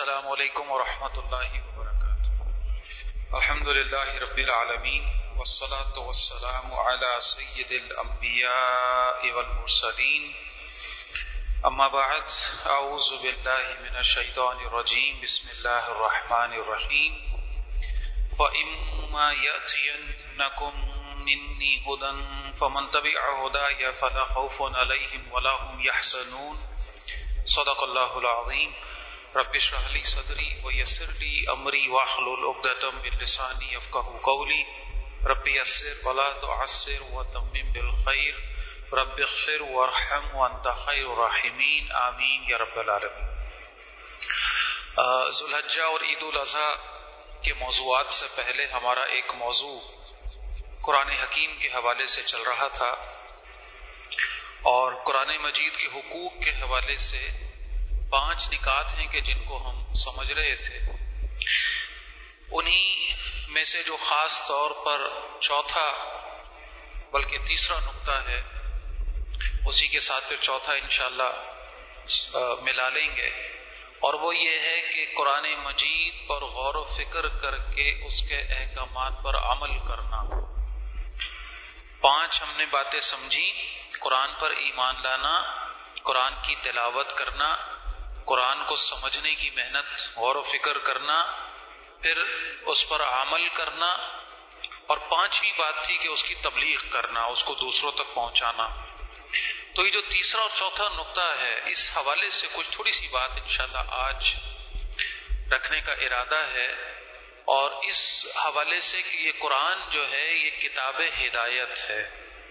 السلام علیکم ورحمۃ اللہ وبرکاتہ. الحمد للہ رب العالمین والصلاة والسلام علی سید الانبیاء والمرسلین. اما بعد، اعوذ باللہ من الشیطان الرجیم. بسم اللہ الرحمن الرحیم. فَإِمَّا يَأْتِيَنَّكُم مِّنِّي هُدًى فَمَن تَبِعَ هُدَايَ فَلَا خَوْفٌ عَلَيْهِمْ وَلَا هُمْ يَحْزَنُونَ. صدق اللہ العظیم. رب اشرح لي صدری ویسر لي امری واحلل عقدۃ من لسانی یفقهوا قولی. رب یسر ولا تعسر وتمم بالخیر. رب اغفر وارحم وانت خیر الراحمین. آمین یا رب العالمین. ذوالحجہ اور عید الاضحیٰ کے موضوعات سے پہلے ہمارا ایک موضوع قرآن حکیم کے حوالے سے چل رہا تھا، اور قرآن مجید کے حقوق کے حوالے سے 5 نکات ہیں کہ جن کو ہم سمجھ رہے تھے. انہی میں سے جو خاص طور پر چوتھا بلکہ تیسرا نقطہ ہے، اسی کے ساتھ پھر چوتھا انشاءاللہ ملا لیں گے، اور وہ یہ ہے کہ قرآن مجید پر غور و فکر کر کے اس کے احکامات پر عمل کرنا. 5 ہم نے باتیں سمجھی: قرآن پر ایمان لانا، قرآن کی تلاوت کرنا، قرآن کو سمجھنے کی محنت، غور و فکر کرنا، پھر اس پر عمل کرنا، اور 5ویں بات تھی کہ اس کی تبلیغ کرنا، اس کو دوسروں تک پہنچانا. تو یہ جو تیسرا اور چوتھا نقطہ ہے، اس حوالے سے کچھ تھوڑی سی بات انشاءاللہ آج رکھنے کا ارادہ ہے، اور اس حوالے سے کہ یہ قرآن جو ہے یہ کتاب ہدایت ہے،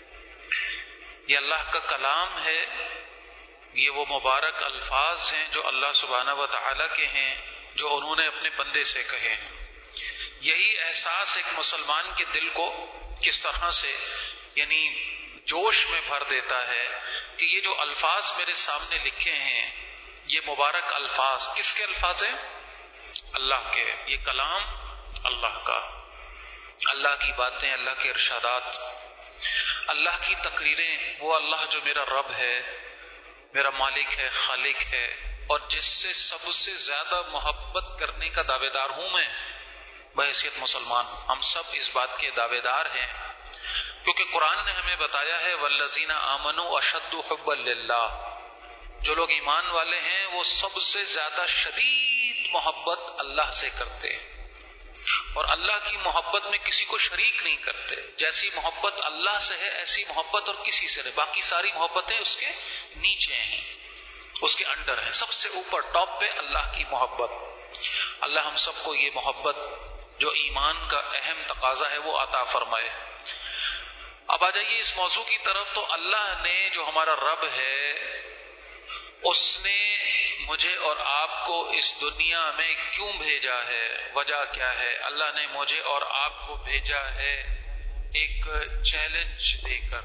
یہ اللہ کا کلام ہے، یہ وہ مبارک الفاظ ہیں جو اللہ سبحانہ و تعالیٰ کے ہیں، جو انہوں نے اپنے بندے سے کہے ہیں. یہی احساس ایک مسلمان کے دل کو کس طرح سے یعنی جوش میں بھر دیتا ہے کہ یہ جو الفاظ میرے سامنے لکھے ہیں، یہ مبارک الفاظ کس کے الفاظ ہیں؟ اللہ کے. یہ کلام اللہ کا، اللہ کی باتیں، اللہ کے ارشادات، اللہ کی تقریریں. وہ اللہ جو میرا رب ہے، میرا مالک ہے، خالق ہے، اور جس سے سب سے زیادہ محبت کرنے کا دعوے دار ہوں میں بحیثیت مسلمان. ہم سب اس بات کے دعوے دار ہیں کیونکہ قرآن نے ہمیں بتایا ہے وَالَّذِينَ آمَنُوا أَشَدُّ حُبًّا لِلَّهِ. جو لوگ ایمان والے ہیں وہ سب سے زیادہ شدید محبت اللہ سے کرتے ہیں، اور اللہ کی محبت میں کسی کو شریک نہیں کرتے. جیسی محبت اللہ سے ہے ایسی محبت اور کسی سے نہیں. باقی ساری محبتیں اس کے نیچے ہیں، اس کے انڈر ہیں. سب سے اوپر ٹاپ پہ اللہ کی محبت. اللہ ہم سب کو یہ محبت جو ایمان کا اہم تقاضا ہے وہ عطا فرمائے. اب آ جائیے اس موضوع کی طرف. تو اللہ نے جو ہمارا رب ہے، اس نے مجھے اور آپ کو اس دنیا میں کیوں بھیجا ہے؟ وجہ کیا ہے؟ اللہ نے مجھے اور آپ کو بھیجا ہے ایک چیلنج دے کر،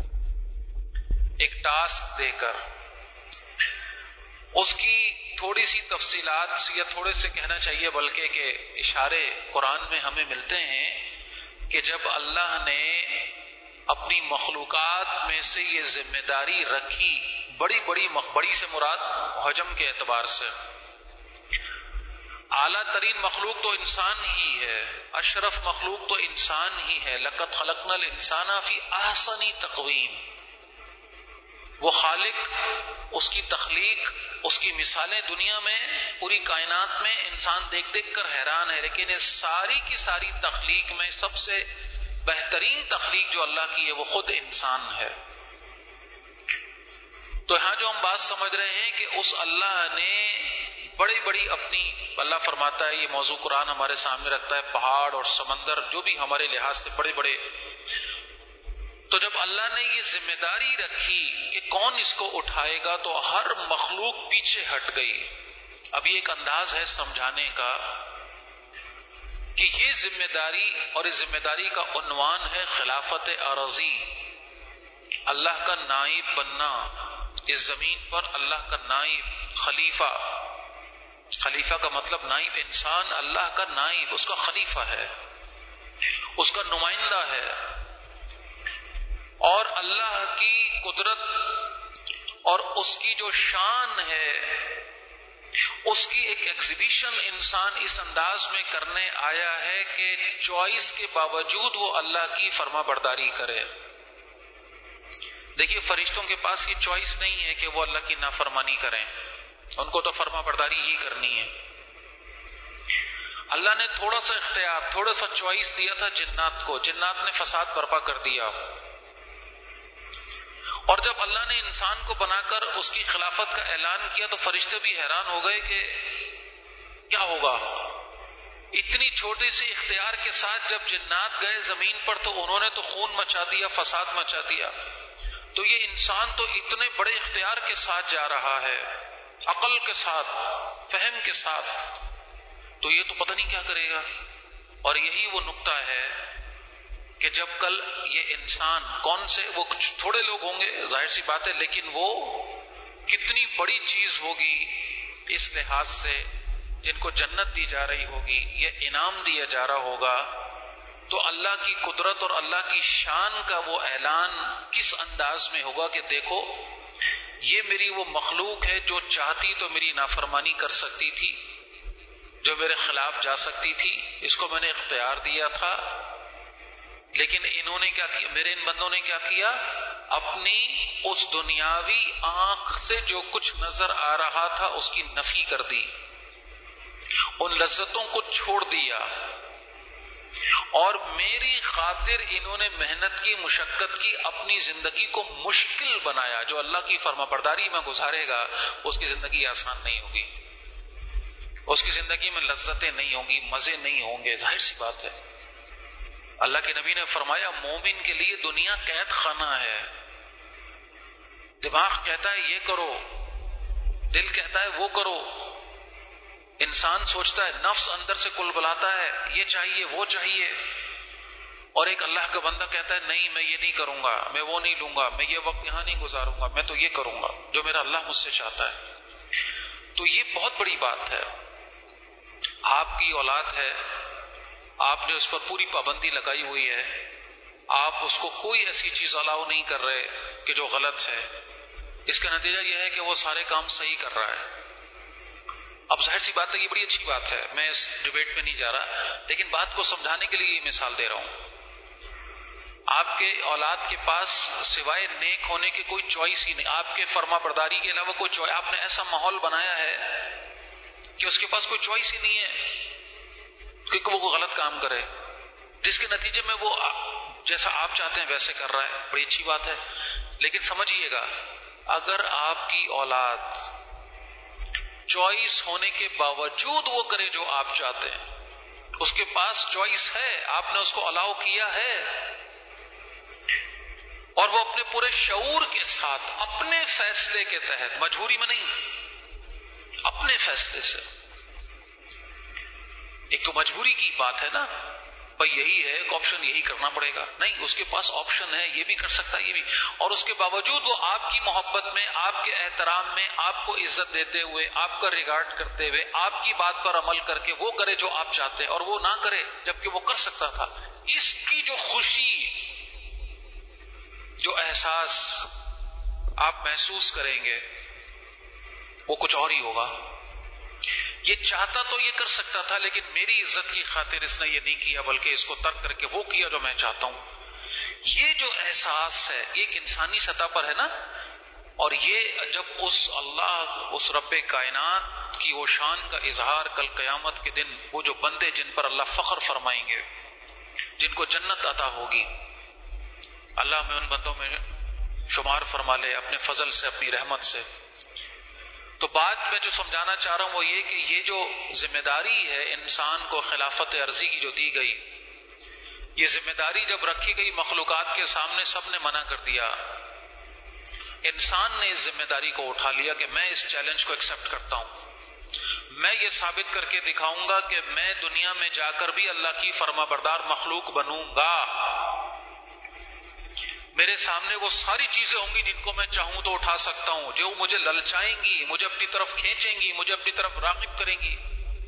ایک ٹاسک دے کر. اس کی تھوڑی سی تفصیلات یا تھوڑے سے کہنا چاہیے بلکہ کہ اشارے قرآن میں ہمیں ملتے ہیں کہ جب اللہ نے اپنی مخلوقات میں سے یہ ذمہ داری رکھی، بڑی سے مراد حجم کے اعتبار سے، اعلیٰ ترین مخلوق تو انسان ہی ہے، اشرف مخلوق تو انسان ہی ہے. لقد خلقنا الانسان فی احسن تقویم. وہ خالق، اس کی تخلیق، اس کی مثالیں دنیا میں پوری کائنات میں انسان دیکھ دیکھ کر حیران ہے، لیکن اس ساری کی ساری تخلیق میں سب سے بہترین تخلیق جو اللہ کی ہے وہ خود انسان ہے. تو یہاں جو ہم بات سمجھ رہے ہیں کہ اس اللہ نے بڑی اپنی، اللہ فرماتا ہے، یہ موضوع قرآن ہمارے سامنے رکھتا ہے، پہاڑ اور سمندر جو بھی ہمارے لحاظ سے بڑے. تو جب اللہ نے یہ ذمہ داری رکھی کہ کون اس کو اٹھائے گا تو ہر مخلوق پیچھے ہٹ گئی. اب یہ ایک انداز ہے سمجھانے کا کہ یہ ذمہ داری، اور اس ذمہ داری کا عنوان ہے خلافت ارضی، اللہ کا نائب بننا اس زمین پر، اللہ کا نائب، خلیفہ کا مطلب نائب انسان، اللہ کا نائب، اس کا خلیفہ ہے، اس کا نمائندہ ہے. اور اللہ کی قدرت اور اس کی جو شان ہے اس کی ایک ایگزیبیشن انسان اس انداز میں کرنے آیا ہے کہ چوائس کے باوجود وہ اللہ کی فرما برداری کرے. دیکھیے فرشتوں کے پاس یہ چوائس نہیں ہے کہ وہ اللہ کی نافرمانی کریں، ان کو تو فرما برداری ہی کرنی ہے. اللہ نے تھوڑا سا اختیار، تھوڑا سا چوائس دیا تھا جنات کو، جنات نے فساد برپا کر دیا. اور جب اللہ نے انسان کو بنا کر اس کی خلافت کا اعلان کیا تو فرشتے بھی حیران ہو گئے کہ کیا ہوگا. اتنی چھوٹی سی اختیار کے ساتھ جب جنات گئے زمین پر تو انہوں نے تو خون مچا دیا، فساد مچا دیا. تو یہ انسان تو اتنے بڑے اختیار کے ساتھ جا رہا ہے، عقل کے ساتھ، فہم کے ساتھ، تو یہ تو پتہ نہیں کیا کرے گا. اور یہی وہ نقطہ ہے کہ جب کل یہ انسان، کون سے وہ کچھ تھوڑے لوگ ہوں گے ظاہر سی بات ہے، لیکن وہ کتنی بڑی چیز ہوگی اس لحاظ سے، جن کو جنت دی جا رہی ہوگی، یہ انعام دیا جا رہا ہوگا. تو اللہ کی قدرت اور اللہ کی شان کا وہ اعلان کس انداز میں ہوگا کہ دیکھو یہ میری وہ مخلوق ہے جو چاہتی تو میری نافرمانی کر سکتی تھی، جو میرے خلاف جا سکتی تھی، اس کو میں نے اختیار دیا تھا. لیکن انہوں نے کیا کیا، میرے ان بندوں نے کیا کیا، اپنی اس دنیاوی آنکھ سے جو کچھ نظر آ رہا تھا اس کی نفی کر دی، ان لذتوں کو چھوڑ دیا، اور میری خاطر انہوں نے محنت کی، مشقت کی، اپنی زندگی کو مشکل بنایا. جو اللہ کی فرما برداری میں گزارے گا اس کی زندگی آسان نہیں ہوگی، اس کی زندگی میں لذتیں نہیں ہوں گی، مزے نہیں ہوں گے. ظاہر سی بات ہے. اللہ کے نبی نے فرمایا مومن کے لیے دنیا قید خانہ ہے. دماغ کہتا ہے یہ کرو، دل کہتا ہے وہ کرو، انسان سوچتا ہے، نفس اندر سے کل بلاتا ہے یہ چاہیے وہ چاہیے، اور ایک اللہ کا بندہ کہتا ہے نہیں میں یہ نہیں کروں گا، میں وہ نہیں لوں گا، میں یہ وقت یہاں نہیں گزاروں گا، میں تو یہ کروں گا جو میرا اللہ مجھ سے چاہتا ہے. تو یہ بہت بڑی بات ہے. آپ کی اولاد ہے، آپ نے اس پر پوری پابندی لگائی ہوئی ہے، آپ اس کو کوئی ایسی چیز الاؤ نہیں کر رہے کہ جو غلط ہے. اس کا نتیجہ یہ ہے کہ وہ سارے کام صحیح کر رہا ہے. اب ظاہر سی بات ہے یہ بڑی اچھی بات ہے، میں اس ڈیبیٹ میں نہیں جا رہا، لیکن بات کو سمجھانے کے لیے یہ مثال دے رہا ہوں. آپ کے اولاد کے پاس سوائے نیک ہونے کے کوئی چوائس ہی نہیں، آپ کے فرما برداری کے علاوہ کوئی چوائس. آپ نے ایسا ماحول بنایا ہے کہ اس کے پاس کوئی چوائس ہی نہیں ہے کہ وہ غلط کام کرے، جس کے نتیجے میں وہ جیسا آپ چاہتے ہیں ویسے کر رہا ہے. بڑی اچھی بات ہے، لیکن سمجھیے گا اگر آپ کی اولاد چوائس ہونے کے باوجود وہ کرے جو آپ چاہتے ہیں، اس کے پاس چوائس ہے، آپ نے اس کو الاؤ کیا ہے، اور وہ اپنے پورے شعور کے ساتھ اپنے فیصلے کے تحت، مجبوری میں نہیں، اپنے فیصلے سے. ایک تو مجبوری کی بات ہے نا، بھائی یہی ہے ایک آپشن، یہی کرنا پڑے گا، نہیں، اس کے پاس آپشن ہے، یہ بھی کر سکتا ہے یہ بھی، اور اس کے باوجود وہ آپ کی محبت میں، آپ کے احترام میں، آپ کو عزت دیتے ہوئے، آپ کا ریگارڈ کرتے ہوئے، آپ کی بات پر عمل کر کے وہ کرے جو آپ چاہتے ہیں، اور وہ نہ کرے جبکہ وہ کر سکتا تھا. اس کی جو خوشی، جو احساس آپ محسوس کریں گے وہ کچھ اور ہی ہوگا. یہ چاہتا تو یہ کر سکتا تھا، لیکن میری عزت کی خاطر اس نے یہ نہیں کیا، بلکہ اس کو ترک کر کے وہ کیا جو میں چاہتا ہوں. یہ جو احساس ہے ایک انسانی سطح پر ہے نا، اور یہ جب اس اللہ، اس رب کائنات کی وہ شان کا اظہار کل قیامت کے دن، وہ جو بندے جن پر اللہ فخر فرمائیں گے، جن کو جنت عطا ہوگی، اللہ میں ان بندوں میں شمار فرما لے اپنے فضل سے، اپنی رحمت سے. تو بات میں جو سمجھانا چاہ رہا ہوں وہ یہ کہ یہ جو ذمہ داری ہے انسان کو خلافت ارضی کی جو دی گئی، یہ ذمہ داری جب رکھی گئی مخلوقات کے سامنے سب نے منع کر دیا. انسان نے اس ذمہ داری کو اٹھا لیا کہ میں اس چیلنج کو ایکسپٹ کرتا ہوں، میں یہ ثابت کر کے دکھاؤں گا کہ میں دنیا میں جا کر بھی اللہ کی فرما بردار مخلوق بنوں گا. میرے سامنے وہ ساری چیزیں ہوں گی جن کو میں چاہوں تو اٹھا سکتا ہوں، جو مجھے للچائیں گی، مجھے اپنی طرف کھینچیں گی، مجھے اپنی طرف راغب کریں گی.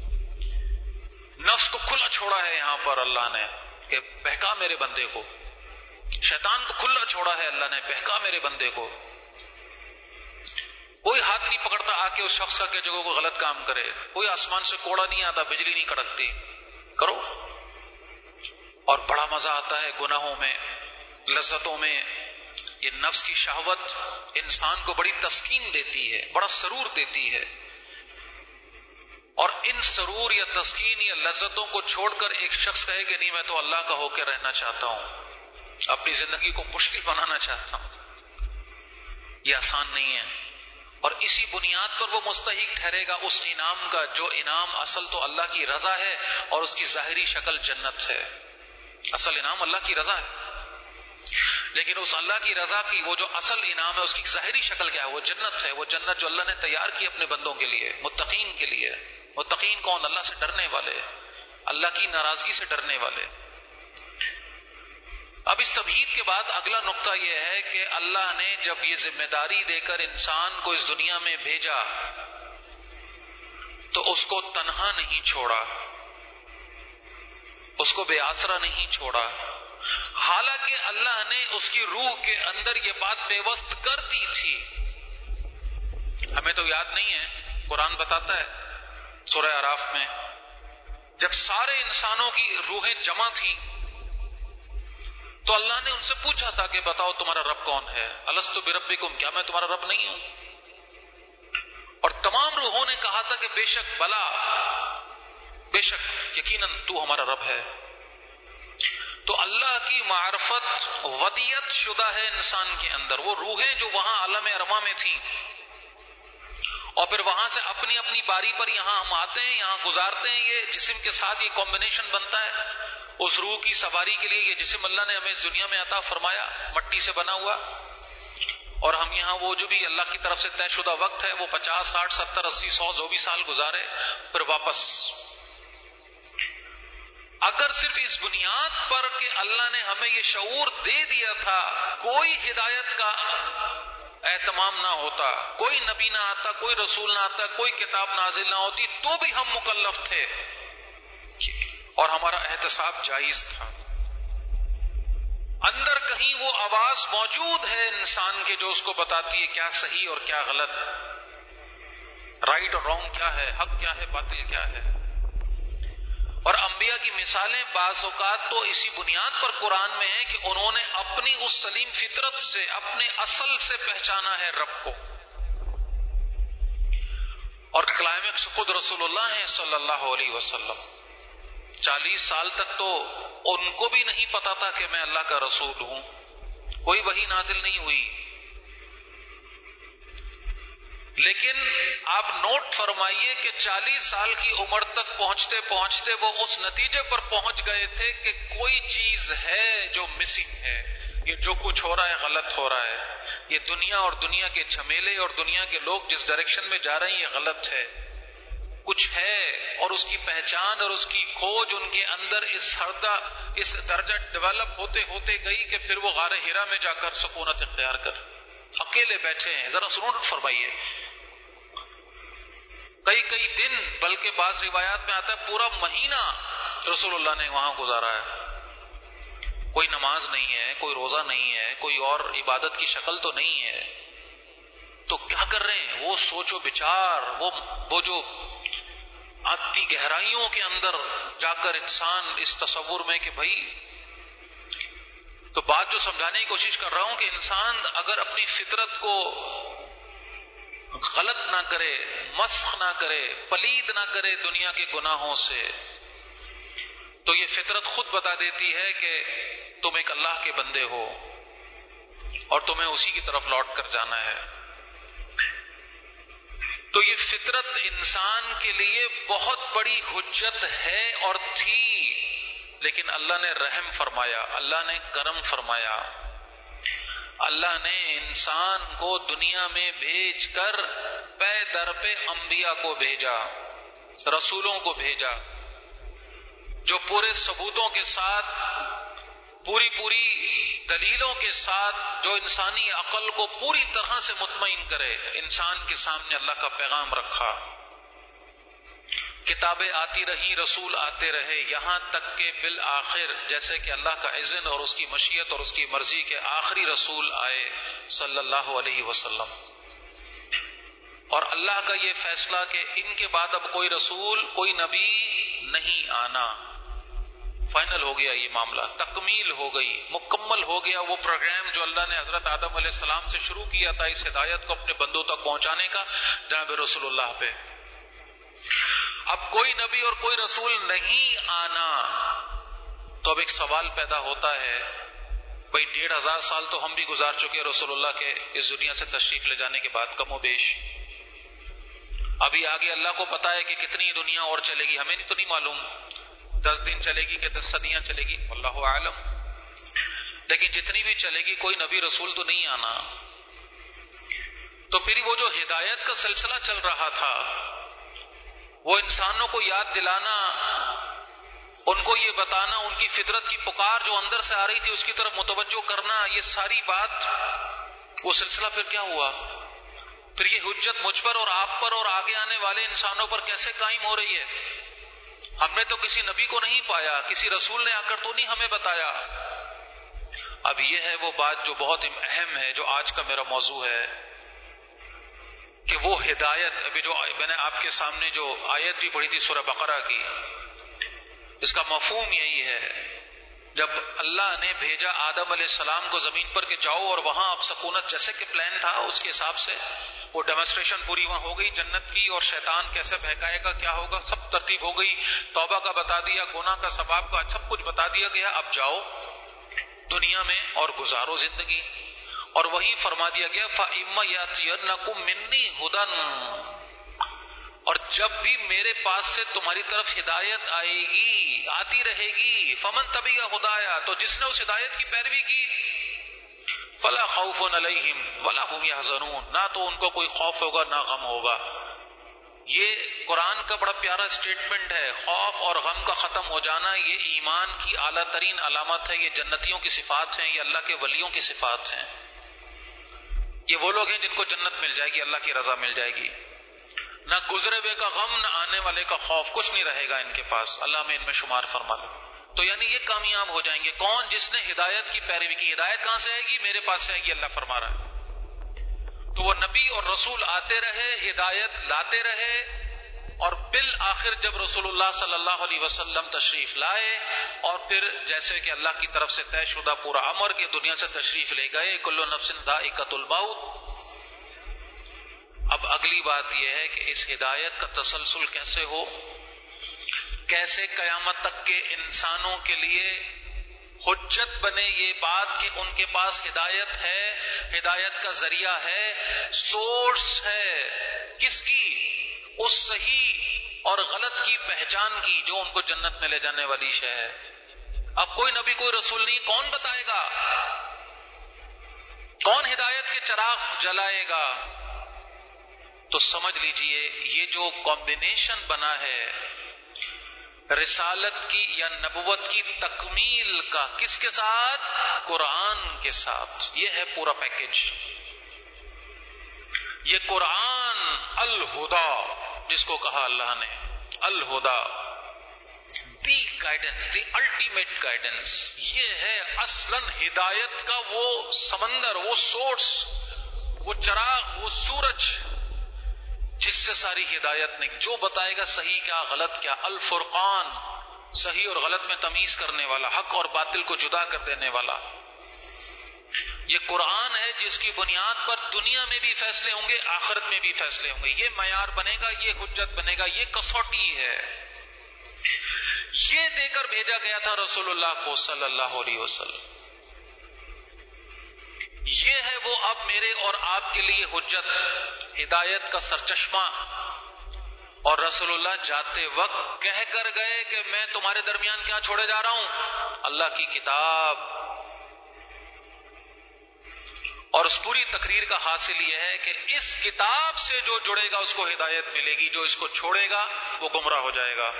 نفس کو کھلا چھوڑا ہے یہاں پر اللہ نے کہ بہکا میرے بندے کو، شیطان کو کھلا چھوڑا ہے اللہ نے، بہکا میرے بندے کو. کوئی ہاتھ نہیں پکڑتا آ کے اس شخص کا کہ جو کوئی غلط کام کرے. کوئی آسمان سے کوڑا نہیں آتا، بجلی نہیں کڑکتی. کرو. اور بڑا مزہ آتا ہے گناہوں میں، لذتوں میں. یہ نفس کی شہوت انسان کو بڑی تسکین دیتی ہے، بڑا سرور دیتی ہے. اور ان سرور یا تسکین یا لذتوں کو چھوڑ کر ایک شخص کہے کہ نہیں میں تو اللہ کا ہو کے رہنا چاہتا ہوں، اپنی زندگی کو مشکل بنانا چاہتا ہوں، یہ آسان نہیں ہے. اور اسی بنیاد پر وہ مستحق ٹھہرے گا اس انعام کا جو انعام اصل تو اللہ کی رضا ہے اور اس کی ظاہری شکل جنت ہے. اصل انعام اللہ کی رضا ہے، لیکن اس اللہ کی رضا کی وہ جو اصل انعام ہے اس کی ظاہری شکل کیا ہے؟ وہ جنت ہے. وہ جنت جو اللہ نے تیار کی اپنے بندوں کے لیے، متقین کے لیے. متقین کون؟ اللہ سے ڈرنے والے، اللہ کی ناراضگی سے ڈرنے والے. اب اس تمہید کے بعد اگلا نقطہ یہ ہے کہ اللہ نے جب یہ ذمہ داری دے کر انسان کو اس دنیا میں بھیجا تو اس کو تنہا نہیں چھوڑا، اس کو بے آسرا نہیں چھوڑا. حالانکہ اللہ نے اس کی روح کے اندر یہ بات پیوست کر دی تھی. ہمیں تو یاد نہیں ہے، قرآن بتاتا ہے سورہ اعراف میں جب سارے انسانوں کی روحیں جمع تھیں تو اللہ نے ان سے پوچھا تھا کہ بتاؤ تمہارا رب کون ہے؟ الستو بربکم، کیا میں تمہارا رب نہیں ہوں؟ اور تمام روحوں نے کہا تھا کہ بے شک، بلا، بے شک، یقیناً تو ہمارا رب ہے. تو اللہ کی معرفت ودیت شدہ ہے انسان کے اندر. وہ روحیں جو وہاں عالم ارواح میں تھیں اور پھر وہاں سے اپنی اپنی باری پر یہاں ہم آتے ہیں، یہاں گزارتے ہیں، یہ جسم کے ساتھ یہ کمبینیشن بنتا ہے. اس روح کی سواری کے لیے یہ جسم اللہ نے ہمیں اس دنیا میں عطا فرمایا، مٹی سے بنا ہوا. اور ہم یہاں وہ جو بھی اللہ کی طرف سے طے شدہ وقت ہے وہ 50 60 70 80 100 جو بھی سال گزارے پھر واپس. اگر صرف اس بنیاد پر کہ اللہ نے ہمیں یہ شعور دے دیا تھا، کوئی ہدایت کا اہتمام نہ ہوتا، کوئی نبی نہ آتا، کوئی رسول نہ آتا، کوئی کتاب نازل نہ ہوتی، تو بھی ہم مکلف تھے اور ہمارا احتساب جائز تھا. اندر کہیں وہ آواز موجود ہے انسان کے جو اس کو بتاتی ہے کیا صحیح اور کیا غلط، رائٹ اور رانگ کیا ہے، حق کیا ہے، باطل کیا ہے. اور انبیاء کی مثالیں بعض اوقات تو اسی بنیاد پر قرآن میں ہیں کہ انہوں نے اپنی اس سلیم فطرت سے، اپنے اصل سے پہچانا ہے رب کو. اور کلائمیکس خود رسول اللہ ہیں صلی اللہ علیہ وسلم. 40 سال تک تو ان کو بھی نہیں پتا تھا کہ میں اللہ کا رسول ہوں، کوئی وحی نازل نہیں ہوئی. لیکن آپ نوٹ فرمائیے کہ 40 سال کی عمر تک پہنچتے پہنچتے وہ اس نتیجے پر پہنچ گئے تھے کہ کوئی چیز ہے جو مسنگ ہے. یہ جو کچھ ہو رہا ہے غلط ہو رہا ہے. یہ دنیا اور دنیا کے جھمیلے اور دنیا کے لوگ جس ڈائریکشن میں جا رہے ہیں یہ غلط ہے. کچھ ہے اور اس کی پہچان اور اس کی کھوج ان کے اندر اس درجہ ڈیولپ ہوتے ہوتے گئی کہ پھر وہ غار ہرا میں جا کر سکونت اختیار کر اکیلے بیٹھے ہیں. ذرا سنو فرمائیے، کئی دن، بلکہ بعض روایات میں آتا ہے پورا مہینہ رسول اللہ نے وہاں گزارا ہے. کوئی نماز نہیں ہے، کوئی روزہ نہیں ہے، کوئی اور عبادت کی شکل تو نہیں ہے. تو کیا کر رہے ہیں؟ وہ سوچ و بچار، وہ جو آتی گہرائیوں کے اندر جا کر انسان اس تصور میں کہ بھائی، تو بات جو سمجھانے کی کوشش کر رہا ہوں کہ انسان اگر اپنی فطرت کو غلط نہ کرے، مسخ نہ کرے، پلید نہ کرے دنیا کے گناہوں سے، تو یہ فطرت خود بتا دیتی ہے کہ تم ایک اللہ کے بندے ہو اور تمہیں اسی کی طرف لوٹ کر جانا ہے. تو یہ فطرت انسان کے لیے بہت بڑی حجت ہے اور تھی، لیکن اللہ نے رحم فرمایا، اللہ نے کرم فرمایا. اللہ نے انسان کو دنیا میں بھیج کر پے در پہ انبیاء کو بھیجا، رسولوں کو بھیجا، جو پورے ثبوتوں کے ساتھ، پوری دلیلوں کے ساتھ، جو انسانی عقل کو پوری طرح سے مطمئن کرے. انسان کے سامنے اللہ کا پیغام رکھا، کتابیں آتی رہی، رسول آتے رہے، یہاں تک کہ بالآخر جیسے کہ اللہ کا اذن اور اس کی مشیت اور اس کی مرضی کے آخری رسول آئے صلی اللہ علیہ وسلم. اور اللہ کا یہ فیصلہ کہ ان کے بعد اب کوئی رسول کوئی نبی نہیں آنا، فائنل ہو گیا، یہ معاملہ تکمیل ہو گئی، مکمل ہو گیا وہ پروگرام جو اللہ نے حضرت آدم علیہ السلام سے شروع کیا تھا اس ہدایت کو اپنے بندوں تک پہنچانے کا، جناب رسول اللہ پہ۔ اب کوئی نبی اور کوئی رسول نہیں آنا، تو اب ایک سوال پیدا ہوتا ہے، بھئی 1500 سال تو ہم بھی گزار چکے رسول اللہ کے اس دنیا سے تشریف لے جانے کے بعد، کم و بیش۔ ابھی آگے اللہ کو پتا ہے کہ کتنی دنیا اور چلے گی، ہمیں تو نہیں معلوم 10 دن چلے گی کہ 10 صدیاں چلے گی، واللہ عالم، لیکن جتنی بھی چلے گی کوئی نبی رسول تو نہیں آنا۔ تو پھر وہ جو ہدایت کا سلسلہ چل رہا تھا، وہ انسانوں کو یاد دلانا، ان کو یہ بتانا، ان کی فطرت کی پکار جو اندر سے آ رہی تھی اس کی طرف متوجہ کرنا، یہ ساری بات، وہ سلسلہ پھر کیا ہوا؟ پھر یہ حجت مجھ پر اور آپ پر اور آگے آنے والے انسانوں پر کیسے قائم ہو رہی ہے؟ ہم نے تو کسی نبی کو نہیں پایا، کسی رسول نے آ کر تو نہیں ہمیں بتایا۔ اب یہ ہے وہ بات جو بہت اہم ہے، جو آج کا میرا موضوع ہے، کہ وہ ہدایت، ابھی جو میں نے آپ کے سامنے جو آیت بھی پڑھی تھی سورہ بقرہ کی، اس کا مفہوم یہی ہے، جب اللہ نے بھیجا آدم علیہ السلام کو زمین پر کہ جاؤ اور وہاں اب سکونت، جیسے کہ پلان تھا اس کے حساب سے وہ ڈیمونسٹریشن پوری وہاں ہو گئی جنت کی، اور شیطان کیسے بہکائے گا، کیا ہوگا، سب ترتیب ہو گئی، توبہ کا بتا دیا، گناہ کا، ثواب کا، سب کچھ بتا دیا گیا، اب جاؤ دنیا میں اور گزارو زندگی۔ اور وہی فرما دیا گیا فَإِمَّا يَأْتِيَنَّكُم مِّنِّي هُدًى، اور جب بھی میرے پاس سے تمہاری طرف ہدایت آئے گی، آتی رہے گی، فَمَن تَبِعَ هُدَايَ، تو جس نے اس ہدایت کی پیروی کی، فَلَا خَوْفٌ عَلَيْهِمْ وَلَا هُمْ يَحْزَنُونَ، نہ تو ان کو کوئی خوف ہوگا نہ غم ہوگا۔ یہ قرآن کا بڑا پیارا سٹیٹمنٹ ہے، خوف اور غم کا ختم ہو جانا، یہ ایمان کی اعلیٰ ترین علامت ہے، یہ جنتیوں کی صفات ہیں، یہ اللہ کے ولیوں کی صفات ہیں، یہ وہ لوگ ہیں جن کو جنت مل جائے گی، اللہ کی رضا مل جائے گی، نہ گزرے ہوئے کا غم نہ آنے والے کا خوف، کچھ نہیں رہے گا ان کے پاس، اللہ میں ان میں شمار فرما لے۔ تو یعنی یہ کامیاب ہو جائیں گے کون؟ جس نے ہدایت کی پیروی کی۔ ہدایت کہاں سے آئے گی؟ میرے پاس سے آئے گی، اللہ فرما رہا ہے۔ تو وہ نبی اور رسول آتے رہے، ہدایت لاتے رہے، اور بالآخر جب رسول اللہ صلی اللہ علیہ وسلم تشریف لائے، اور پھر جیسے کہ اللہ کی طرف سے طے شدہ پورا امر کہ دنیا سے تشریف لے گئے، کل نفس ذائقۃ الموت۔ اب اگلی بات یہ ہے کہ اس ہدایت کا تسلسل کیسے ہو، کیسے قیامت تک کے انسانوں کے لیے حجت بنے یہ بات کہ ان کے پاس ہدایت ہے، ہدایت کا ذریعہ ہے، سورس ہے، کس کی؟ اس صحیح اور غلط کی پہچان کی جو ان کو جنت میں لے جانے والی شے ہے۔ اب کوئی نبی کوئی رسول نہیں، کون بتائے گا؟ کون ہدایت کے چراغ جلائے گا؟ تو سمجھ لیجئے یہ جو کمبینیشن بنا ہے رسالت کی یا نبوت کی تکمیل کا، کس کے ساتھ؟ قرآن کے ساتھ، یہ ہے پورا پیکج۔ یہ قرآن الہدا جس کو کہا اللہ نے، الہدا، the guidance, the ultimate guidance, یہ ہے اصلاً ہدایت کا وہ سمندر، وہ سورس، وہ چراغ، وہ سورج جس سے ساری ہدایت نے، جو بتائے گا صحیح کیا غلط کیا، الفرقان، صحیح اور غلط میں تمیز کرنے والا، حق اور باطل کو جدا کر دینے والا۔ یہ قرآن ہے جس کی بنیاد پر دنیا میں بھی فیصلے ہوں گے، آخرت میں بھی فیصلے ہوں گے، یہ معیار بنے گا، یہ حجت بنے گا، یہ کسوٹی ہے۔ یہ دے کر بھیجا گیا تھا رسول اللہ کو صلی اللہ علیہ وسلم۔ یہ ہے وہ اب میرے اور آپ کے لیے حجت، ہدایت کا سرچشمہ۔ اور رسول اللہ جاتے وقت کہہ کر گئے کہ میں تمہارے درمیان کیا چھوڑے جا رہا ہوں؟ اللہ کی کتاب۔ اور اس پوری تقریر کا حاصل یہ ہے کہ اس کتاب سے جو جڑے گا اس کو ہدایت ملے گی، جو اس کو چھوڑے گا وہ گمراہ ہو جائے گا۔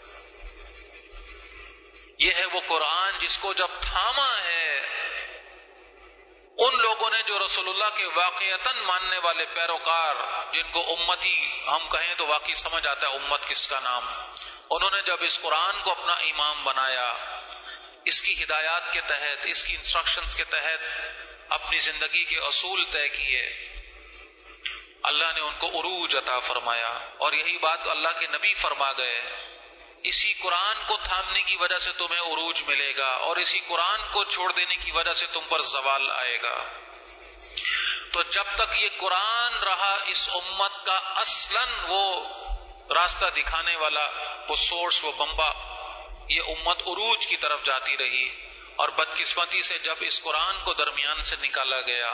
یہ ہے وہ قرآن جس کو جب تھاما ہے ان لوگوں نے جو رسول اللہ کے واقعتاً ماننے والے پیروکار، جن کو امتی ہم کہیں تو واقعی سمجھ آتا ہے امت کس کا نام، انہوں نے جب اس قرآن کو اپنا امام بنایا، اس کی ہدایات کے تحت، اس کی انسٹرکشنز کے تحت اپنی زندگی کے اصول طے کیے، اللہ نے ان کو عروج عطا فرمایا، اور یہی بات اللہ کے نبی فرما گئے، اسی قرآن کو تھامنے کی وجہ سے تمہیں عروج ملے گا، اور اسی قرآن کو چھوڑ دینے کی وجہ سے تم پر زوال آئے گا۔ تو جب تک یہ قرآن رہا اس امت کا اصلاً وہ راستہ دکھانے والا، وہ سورس، وہ بمبا، یہ امت عروج کی طرف جاتی رہی، اور بدقسمتی سے جب اس قرآن کو درمیان سے نکالا گیا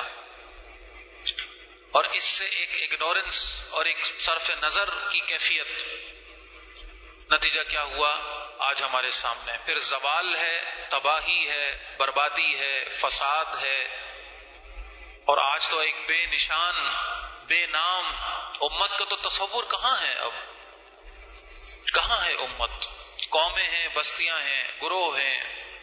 اور اس سے ایک اگنورنس اور ایک صرف نظر کی کیفیت، نتیجہ کیا ہوا آج ہمارے سامنے؟ پھر زوال ہے، تباہی ہے، بربادی ہے، فساد ہے، اور آج تو ایک بے نشان، بے نام امت کا تو تصور کہاں ہے؟ اب کہاں ہے امت؟ قومیں ہیں، بستیاں ہیں، گروہ ہیں،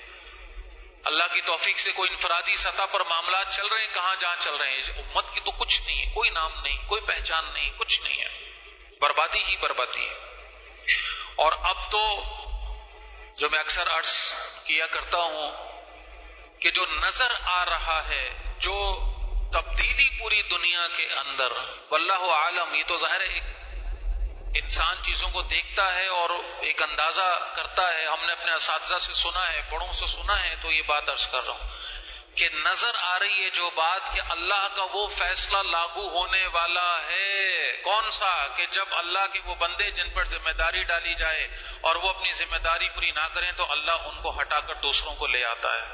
اللہ کی توفیق سے کوئی انفرادی سطح پر معاملات چل رہے ہیں، کہاں جہاں چل رہے ہیں، امت کی تو کچھ نہیں ہے، کوئی نام نہیں، کوئی پہچان نہیں، کچھ نہیں ہے، بربادی ہی بربادی ہے۔ اور اب تو جو میں اکثر عرض کیا کرتا ہوں کہ جو نظر آ رہا ہے، جو تبدیلی پوری دنیا کے اندر، واللہ عالم، یہ تو ظاہر ہے ایک انسان چیزوں کو دیکھتا ہے اور ایک اندازہ کرتا ہے، ہم نے اپنے اساتذہ سے سنا ہے، بڑوں سے سنا ہے، تو یہ بات عرض کر رہا ہوں کہ نظر آ رہی ہے جو بات کہ اللہ کا وہ فیصلہ لاگو ہونے والا ہے۔ کون سا؟ کہ جب اللہ کے وہ بندے جن پر ذمہ داری ڈالی جائے اور وہ اپنی ذمہ داری پوری نہ کریں تو اللہ ان کو ہٹا کر دوسروں کو لے آتا ہے۔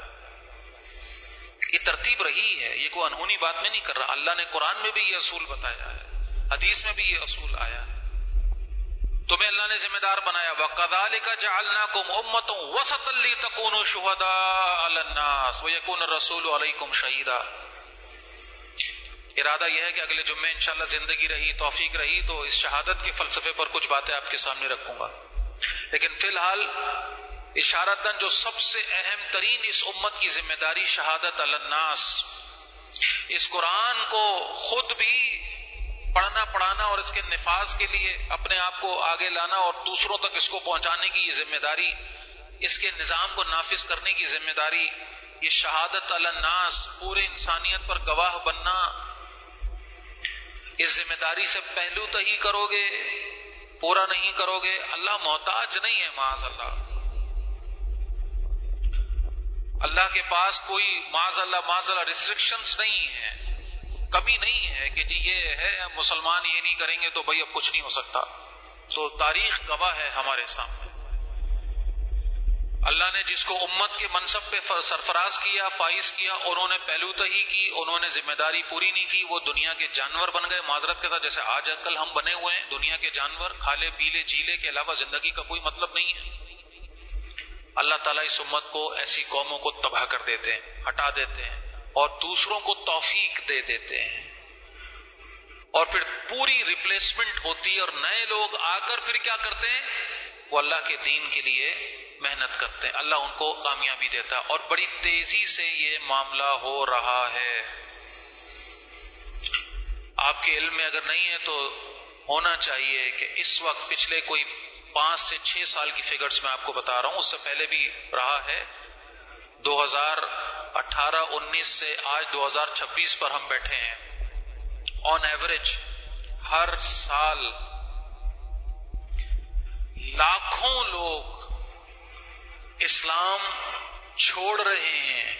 یہ ترتیب رہی ہے، یہ کوئی انہونی بات میں نہیں کر رہا، اللہ نے قرآن میں بھی یہ اصول بتایا ہے، حدیث میں بھی یہ اصول آیا ہے۔ تمہیں اللہ نے ذمہ دار بنایا، وَكَذَلِكَ جَعَلْنَاكُمْ أُمَّةً وَسَطًا لِتَكُونُوا شُهَدَاءَ عَلَى النَّاسِ وَيَكُونَ الرَّسُولُ عَلَيْكُمْ شَهِيدًا۔ ارادہ یہ ہے کہ اگلے جمعے انشاءاللہ زندگی رہی، توفیق رہی تو اس شہادت کے فلسفے پر کچھ باتیں آپ کے سامنے رکھوں گا، لیکن فی الحال اشارتاً جو سب سے اہم ترین اس امت کی ذمہ داری شہادت علی الناس، اس قرآن کو خود بھی پڑھنا پڑھانا اور اس کے نفاذ کے لیے اپنے آپ کو آگے لانا اور دوسروں تک اس کو پہنچانے کی یہ ذمہ داری، اس کے نظام کو نافذ کرنے کی ذمہ داری، یہ شہادت علی الناس، پورے انسانیت پر گواہ بننا، اس ذمہ داری سے پہلو تہی کرو گے، پورا نہیں کرو گے، اللہ محتاج نہیں ہے، معاذ اللہ، اللہ کے پاس کوئی معاذ اللہ ریسٹرکشنز نہیں ہے، کمی نہیں ہے کہ جی یہ ہے مسلمان یہ نہیں کریں گے تو بھائی اب کچھ نہیں ہو سکتا۔ تو تاریخ گواہ ہے ہمارے سامنے، اللہ نے جس کو امت کے منصب پہ سرفراز کیا، فائز کیا، انہوں نے پہلو تہی کی، انہوں نے ذمہ داری پوری نہیں کی، وہ دنیا کے جانور بن گئے، معذرت کے ساتھ جیسے آج کل ہم بنے ہوئے ہیں، دنیا کے جانور، کھالے پیلے جیلے کے علاوہ زندگی کا کوئی مطلب نہیں ہے۔ اللہ تعالیٰ اس امت کو، ایسی قوموں کو تباہ کر دیتے ہیں، ہٹا دیتے ہیں اور دوسروں کو توفیق دے دیتے ہیں، اور پھر پوری ریپلیسمنٹ ہوتی ہے، اور نئے لوگ آ کر پھر کیا کرتے ہیں؟ وہ اللہ کے دین کے لیے محنت کرتے ہیں، اللہ ان کو کامیابی دیتا ہے، اور بڑی تیزی سے یہ معاملہ ہو رہا ہے۔ آپ کے علم میں اگر نہیں ہے تو ہونا چاہیے کہ اس وقت پچھلے کوئی 5 سے 6 سال کی فگرز میں آپ کو بتا رہا ہوں، اس سے پہلے بھی رہا ہے، 2018-19 سے آج 2026 پر ہم بیٹھے ہیں، آن ایوریج ہر سال لاکھوں لوگ اسلام چھوڑ رہے ہیں،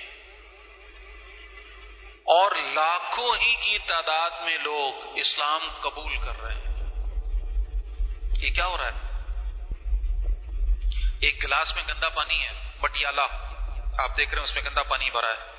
اور لاکھوں ہی کی تعداد میں لوگ اسلام قبول کر رہے ہیں۔ یہ کیا ہو رہا ہے؟ ایک گلاس میں گندا پانی ہے، مٹیالہ، آپ دیکھ رہے ہیں اس میں گندا پانی بھرا ہے،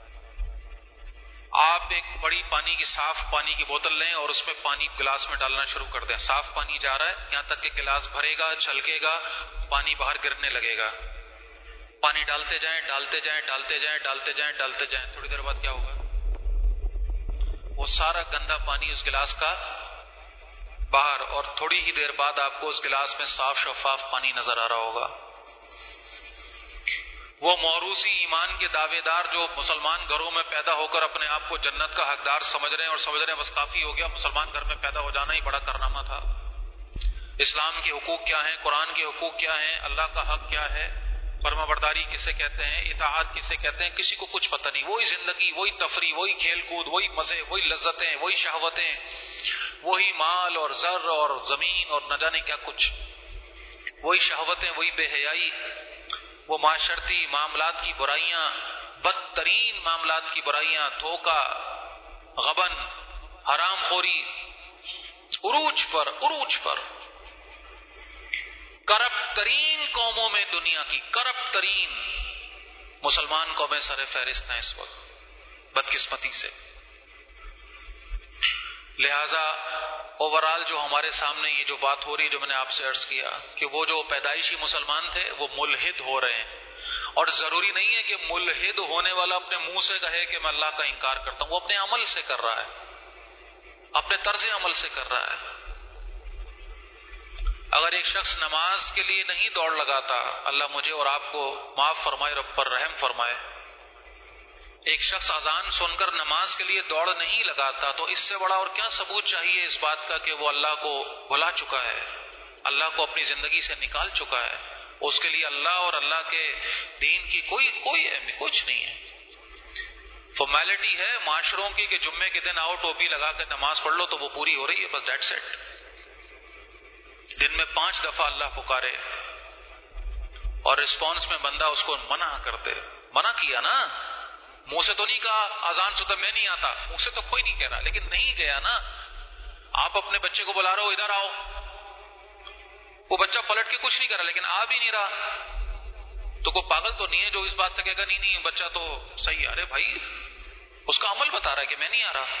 آپ ایک بڑی پانی کی، صاف پانی کی بوتل لیں اور اس میں پانی گلاس میں ڈالنا شروع کر دیں، صاف پانی جا رہا ہے، یہاں تک کہ گلاس بھرے گا، چھلکے گا، پانی باہر گرنے لگے گا، پانی ڈالتے جائیں ڈالتے جائیں ڈالتے جائیں ڈالتے جائیں ڈالتے جائیں، تھوڑی دیر بعد کیا ہوگا؟ وہ سارا گندا پانی اس گلاس کا باہر، اور تھوڑی ہی دیر بعد آپ کو اس گلاس میں صاف شفاف پانی نظر آ رہا ہوگا۔ وہ موروثی ایمان کے دعوے دار جو مسلمان گھروں میں پیدا ہو کر اپنے آپ کو جنت کا حقدار سمجھ رہے ہیں اور سمجھ رہے ہیں بس کافی ہو گیا، مسلمان گھر میں پیدا ہو جانا ہی بڑا کارنامہ تھا، اسلام کے حقوق کیا ہیں، قرآن کے حقوق کیا ہیں، اللہ کا حق کیا ہے، فرما برداری کسے کہتے ہیں، اطاعت کسے کہتے ہیں، کسی کو کچھ پتہ نہیں. وہی زندگی، وہی تفریح، وہی کھیل کود، وہی مزے، وہی لذتیں، وہی شہوتیں، وہی مال اور زر اور زمین اور نہ جانے کیا کچھ، وہی شہوتیں، وہی بے حیائی، وہ معاشرتی معاملات کی برائیاں، بدترین معاملات کی برائیاں، دھوکہ، غبن، حرام خوری، عروج پر. کرپٹ ترین قوموں میں دنیا کی کرپٹ ترین مسلمان قومیں سر فہرست ہیں اس وقت بدقسمتی سے. لہذا اوورال جو ہمارے سامنے یہ جو بات ہو رہی ہے، جو میں نے آپ سے عرض کیا کہ وہ جو پیدائشی مسلمان تھے وہ ملحد ہو رہے ہیں. اور ضروری نہیں ہے کہ ملحد ہونے والا اپنے منہ سے کہے کہ میں اللہ کا انکار کرتا ہوں، وہ اپنے عمل سے کر رہا ہے، اپنے طرز عمل سے کر رہا ہے. اگر ایک شخص نماز کے لیے نہیں دوڑ لگاتا، اللہ مجھے اور آپ کو معاف فرمائے، رب پر رحم فرمائے، ایک شخص اذان سن کر نماز کے لیے دوڑ نہیں لگاتا، تو اس سے بڑا اور کیا ثبوت چاہیے اس بات کا کہ وہ اللہ کو بھلا چکا ہے، اللہ کو اپنی زندگی سے نکال چکا ہے. اس کے لیے اللہ اور اللہ کے دین کی کوئی اہمیت کچھ نہیں ہے. فارمیلٹی ہے معاشروں کی کہ جمعے کے دن آؤ ٹوپی لگا کے نماز پڑھ لو تو وہ پوری ہو رہی ہے، بس دیٹس اٹ. دن میں 5 دفعہ اللہ پکارے اور رسپانس میں بندہ اس کو منع کر دے. منع کیا نا، منہ سے تو نہیں کہا اذان سے تو میں نہیں آتا، منہ سے تو کوئی نہیں کہہ رہا، لیکن نہیں گیا نا. آپ اپنے بچے کو بلا رہے ہو ادھر آؤ، وہ بچہ پلٹ کے کچھ نہیں کر رہا لیکن آ بھی نہیں رہا، تو کوئی پاگل تو نہیں ہے جو اس بات سے کہے گا نہیں بچہ تو صحیح. ارے بھائی اس کا عمل بتا رہا ہے کہ میں نہیں آ رہا.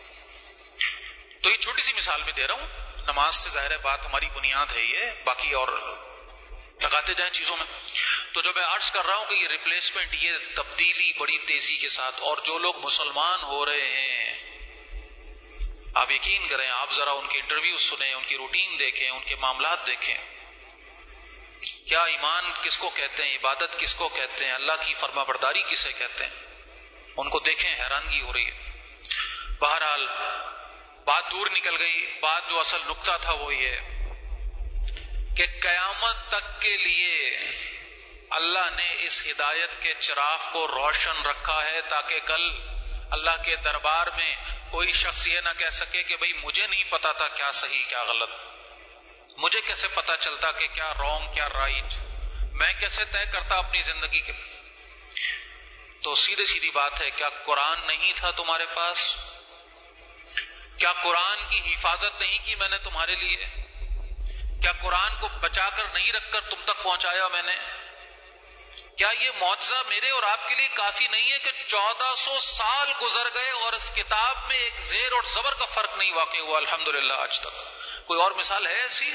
تو یہ چھوٹی سی مثال میں دے رہا ہوں، نماز سے ظاہر ہے بات ہماری بنیاد ہے یہ، باقی اور لگاتے جائیں چیزوں میں. تو جو میں عرض کر رہا ہوں کہ یہ ریپلیسمنٹ، یہ تبدیلی بڑی تیزی کے ساتھ، اور جو لوگ مسلمان ہو رہے ہیں آپ یقین کریں، آپ ذرا ان کے انٹرویو سنیں، ان کی روٹین دیکھیں، ان کے معاملات دیکھیں، کیا ایمان کس کو کہتے ہیں، عبادت کس کو کہتے ہیں، اللہ کی فرما برداری کسے کہتے ہیں، ان کو دیکھیں، حیرانگی ہو رہی ہے. بہرحال بات دور نکل گئی. بات جو اصل نقطہ تھا وہ یہ کہ قیامت تک کے لیے اللہ نے اس ہدایت کے چراغ کو روشن رکھا ہے تاکہ کل اللہ کے دربار میں کوئی شخص یہ نہ کہہ سکے کہ بھئی مجھے نہیں پتا تھا کیا صحیح کیا غلط، مجھے کیسے پتا چلتا کہ کیا رانگ کیا رائٹ، میں کیسے طے کرتا اپنی زندگی کے. تو سیدھی بات ہے، کیا قرآن نہیں تھا تمہارے پاس؟ کیا قرآن کی حفاظت نہیں کی میں نے تمہارے لیے؟ کیا قرآن کو بچا کر نہیں رکھ کر تم تک پہنچایا میں نے؟ کیا یہ معجزہ میرے اور آپ کے لیے کافی نہیں ہے کہ 1400 سال گزر گئے اور اس کتاب میں ایک زیر اور زبر کا فرق نہیں واقع ہوا الحمدللہ آج تک؟ کوئی اور مثال ہے ایسی؟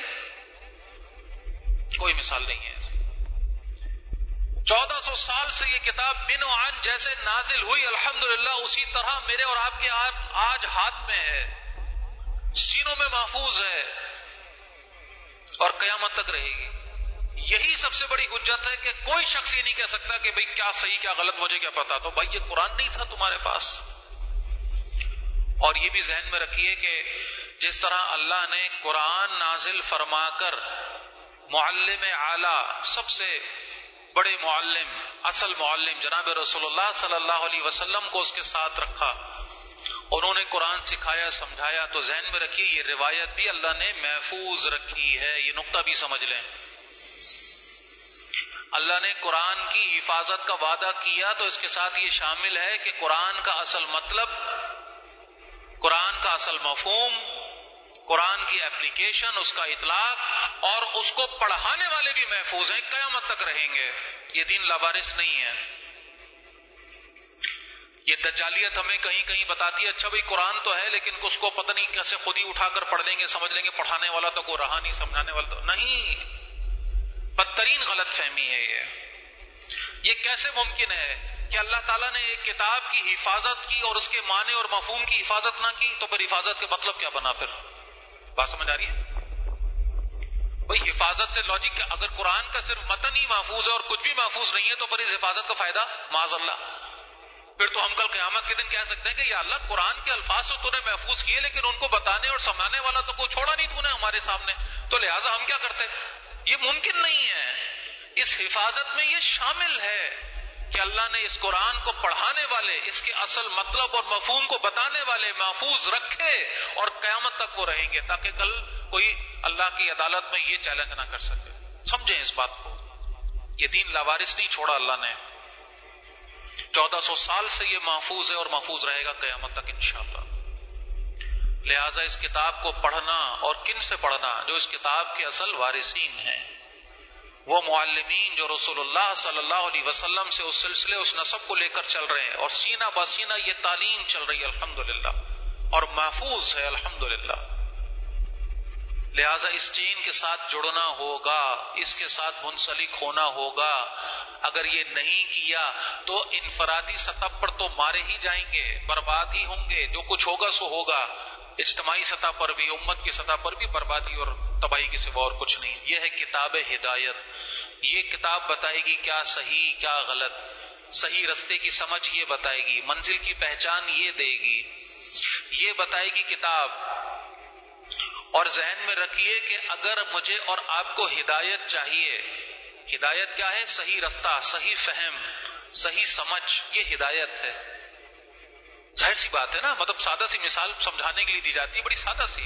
کوئی مثال نہیں ہے ایسی. 1400 سال سے یہ کتاب من و عن جیسے نازل ہوئی الحمدللہ اسی طرح میرے اور آپ کے آج ہاتھ میں ہے، سینوں میں محفوظ ہے اور قیامت تک رہے گی. یہی سب سے بڑی حجت ہے کہ کوئی شخص یہ نہیں کہہ سکتا کہ بھئی کیا صحیح کیا غلط مجھے کیا پتا. تو بھائی یہ قرآن نہیں تھا تمہارے پاس؟ اور یہ بھی ذہن میں رکھیے کہ جس طرح اللہ نے قرآن نازل فرما کر معلم اعلیٰ، سب سے بڑے معلم، اصل معلم جناب رسول اللہ صلی اللہ علیہ وسلم کو اس کے ساتھ رکھا، انہوں نے قرآن سکھایا سمجھایا، تو ذہن میں رکھیے یہ روایت بھی اللہ نے محفوظ رکھی ہے. یہ نقطہ بھی سمجھ لیں. اللہ نے قرآن کی حفاظت کا وعدہ کیا تو اس کے ساتھ یہ شامل ہے کہ قرآن کا اصل مطلب، قرآن کا اصل مفہوم، قرآن کی اپلیکیشن، اس کا اطلاق اور اس کو پڑھانے والے بھی محفوظ ہیں، قیامت تک رہیں گے. یہ دین لاوارث نہیں ہے. یہ دجالیت ہمیں کہیں کہیں بتاتی ہے اچھا بھئی قرآن تو ہے لیکن اس کو پتہ نہیں کیسے خود ہی اٹھا کر پڑھ لیں گے، سمجھ لیں گے، پڑھانے والا تو کوئی رہا نہیں، سمجھانے والا تو نہیں. بدترین غلط فہمی ہے یہ کیسے ممکن ہے کہ اللہ تعالیٰ نے ایک کتاب کی حفاظت کی اور اس کے معنی اور مفہوم کی حفاظت نہ کی؟ تو پھر حفاظت کے مطلب کیا بنا؟ پھر بات سمجھ آ رہی ہے بھئی؟ حفاظت سے لاجک کیا؟ اگر قرآن کا صرف متن ہی محفوظ ہے اور کچھ بھی محفوظ نہیں ہے تو پھر اس حفاظت کا فائدہ معاذ اللہ. پھر تو ہم کل قیامت کے دن کہہ سکتے ہیں کہ یا اللہ قرآن کے الفاظ تو نے محفوظ کیے لیکن ان کو بتانے اور سمجھانے والا تو کوئی چھوڑا نہیں تو نے ہمارے سامنے، تو لہٰذا ہم کیا کرتے؟ یہ ممکن نہیں ہے. اس حفاظت میں یہ شامل ہے کہ اللہ نے اس قرآن کو پڑھانے والے، اس کے اصل مطلب اور مفہوم کو بتانے والے محفوظ رکھے، اور قیامت تک وہ رہیں گے، تاکہ کل کوئی اللہ کی عدالت میں یہ چیلنج نہ کر سکے. سمجھیں اس بات کو. یہ دین لاوارث نہیں چھوڑا اللہ نے، 1400 سال سے یہ محفوظ ہے اور محفوظ رہے گا قیامت تک انشاءاللہ. لہذا اس کتاب کو پڑھنا، اور کن سے پڑھنا؟ جو اس کتاب کے اصل وارثین ہیں، وہ معلمین جو رسول اللہ صلی اللہ علیہ وسلم سے اس سلسلے، اس نسب کو لے کر چل رہے ہیں، اور سینہ بسینہ یہ تعلیم چل رہی ہے الحمدللہ، اور محفوظ ہے الحمدللہ. لہذا اس چین کے ساتھ جڑنا ہوگا، اس کے ساتھ منسلک ہونا ہوگا. اگر یہ نہیں کیا تو انفرادی سطح پر تو مارے ہی جائیں گے، برباد ہی ہوں گے، جو کچھ ہوگا سو ہوگا. اجتماعی سطح پر بھی، امت کی سطح پر بھی بربادی اور تباہی کے سوا اور کچھ نہیں. یہ ہے کتاب ہدایت. یہ کتاب بتائے گی کیا صحیح کیا غلط، صحیح رستے کی سمجھ یہ بتائے گی، منزل کی پہچان یہ دے گی، یہ بتائے گی کتاب. اور ذہن میں رکھیے کہ اگر مجھے اور آپ کو ہدایت چاہیے، ہدایت کیا ہے؟ صحیح رستہ، صحیح فہم، صحیح سمجھ، یہ ہدایت ہے. ظاہر سی بات ہے نا، مطلب سادہ سی مثال سمجھانے کے لیے دی جاتی ہے، بڑی سادہ سی،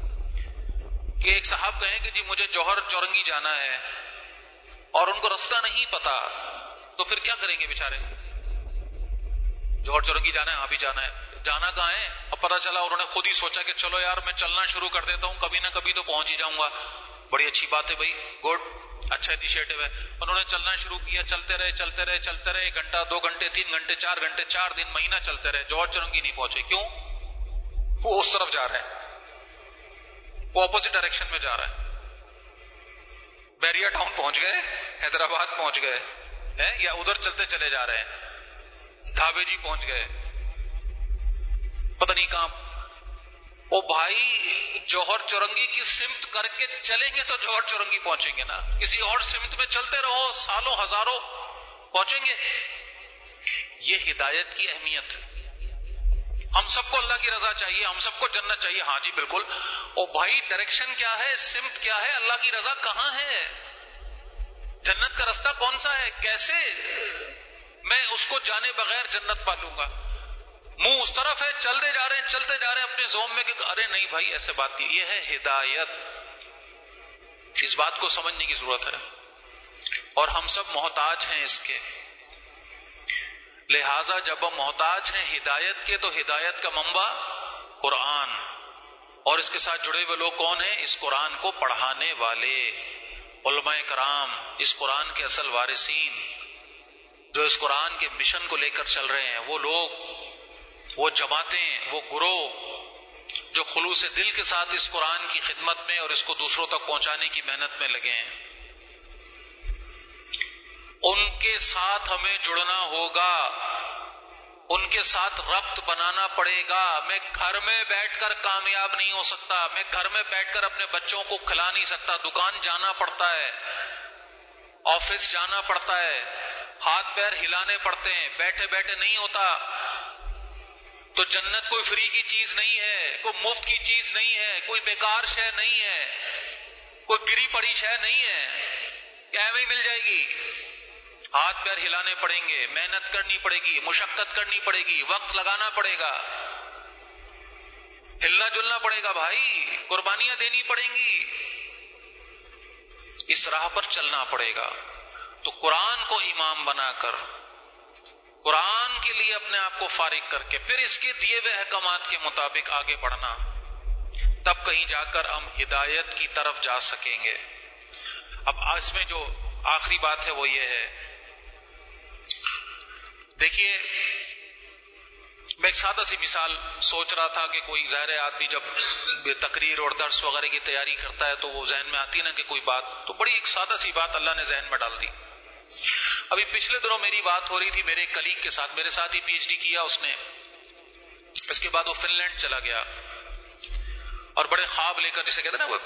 کہ ایک صاحب کہیں کہ جی مجھے جوہر چورنگی جانا ہے اور ان کو رستہ نہیں پتا، تو پھر کیا کریں گے بیچارے؟ جوہر چورنگی جانا ہے، ہاں بھی جانا ہے، جانا کہاں ہے؟ اب پتا چلا انہوں نے خود ہی سوچا کہ چلو یار میں چلنا شروع کر دیتا ہوں، کبھی نہ کبھی تو پہنچ ہی جاؤں گا. بڑی اچھی بات ہے بھائی، گڈ، اچھا انیشیٹو ہے. انہوں نے چلنا شروع کیا، چلتے رہے چلتے رہے چلتے رہے، 1 گھنٹہ 2 گھنٹے 3 گھنٹے 4 گھنٹے 4 دن مہینہ چلتے رہے، جوہر چورنگی نہیں پہنچے. کیوں؟ وہ اس طرف جا رہے ہیں، وہ اپوزٹ ڈائریکشن میں جا رہا ہے. بیریا ٹاؤن پہنچ گئے، حیدرآباد پہنچ گئے ہیں، یا ادھر چلتے چلے جا رہے ہیں، دھابے جی پہنچ گئے، پتہ نہیں کہاں. او بھائی جوہر چورنگی کی سمت کر کے چلیں گے تو جوہر چورنگی پہنچیں گے نا، کسی اور سمت میں چلتے رہو سالوں ہزاروں پہنچیں گے. یہ ہدایت کی اہمیت ہے. ہم سب کو اللہ کی رضا چاہیے، ہم سب کو جنت چاہیے، ہاں جی بالکل. او بھائی ڈائریکشن کیا ہے، سمت کیا ہے، اللہ کی رضا کہاں ہے، جنت کا رستہ کون سا ہے، کیسے میں اس کو جانے بغیر جنت پالوں گا؟ منہ اس طرف ہے، چلتے جا رہے ہیں چلتے جا رہے ہیں اپنے زوم میں کہ ارے نہیں بھائی ایسے بات نہیں. یہ ہے ہدایت. اس بات کو سمجھنے کی ضرورت ہے، اور ہم سب محتاج ہیں اس کے. لہذا جب ہم محتاج ہیں ہدایت کے، تو ہدایت کا منبع قرآن، اور اس کے ساتھ جڑے ہوئے لوگ کون ہیں؟ اس قرآن کو پڑھانے والے علماء کرام، اس قرآن کے اصل وارثین، جو اس قرآن کے مشن کو لے کر چل رہے ہیں. وہ لوگ، وہ جماعتیں، وہ گروہ جو خلوص دل کے ساتھ اس قرآن کی خدمت میں اور اس کو دوسروں تک پہنچانے کی محنت میں لگے ہیں، ان کے ساتھ ہمیں جڑنا ہوگا، ان کے ساتھ ربط بنانا پڑے گا. میں گھر میں بیٹھ کر کامیاب نہیں ہو سکتا، میں گھر میں بیٹھ کر اپنے بچوں کو کھلا نہیں سکتا، دکان جانا پڑتا ہے، آفس جانا پڑتا ہے، ہاتھ پیر ہلانے پڑتے ہیں، بیٹھے بیٹھے نہیں ہوتا. تو جنت کوئی فری کی چیز نہیں ہے، کوئی مفت کی چیز نہیں ہے، کوئی بیکار شے نہیں ہے، کوئی گری پڑی شے نہیں ہے کہ ایویں ہی مل جائے گی. ہاتھ پیر ہلانے پڑیں گے، محنت کرنی پڑے گی، مشقت کرنی پڑے گی، وقت لگانا پڑے گا، ہلنا جلنا پڑے گا بھائی، قربانیاں دینی پڑیں گی، اس راہ پر چلنا پڑے گا. تو قرآن کو امام بنا کر، قرآن کے لیے اپنے آپ کو فارغ کر کے، پھر اس کے دیے ہوئے احکامات کے مطابق آگے بڑھنا، تب کہیں جا کر ہم ہدایت کی طرف جا سکیں گے. اب اس میں جو آخری بات ہے وہ یہ ہے، دیکھیے میں ایک سادہ سی مثال سوچ رہا تھا کہ کوئی ظاہر آدمی جب تقریر اور درس وغیرہ کی تیاری کرتا ہے تو وہ ذہن میں آتی نا کہ کوئی بات، تو بڑی ایک سادہ سی بات اللہ نے ذہن میں ڈال دی. ابھی پچھلے دنوں میری بات ہو رہی تھی میرے کلیگ کے ساتھ، میرے ساتھ ہی پی ایچ ڈی کیا اس نے، اس کے بعد وہ فن لینڈ چلا گیا، اور بڑے خواب لے کر، جسے کہتے ہیں نا وہ،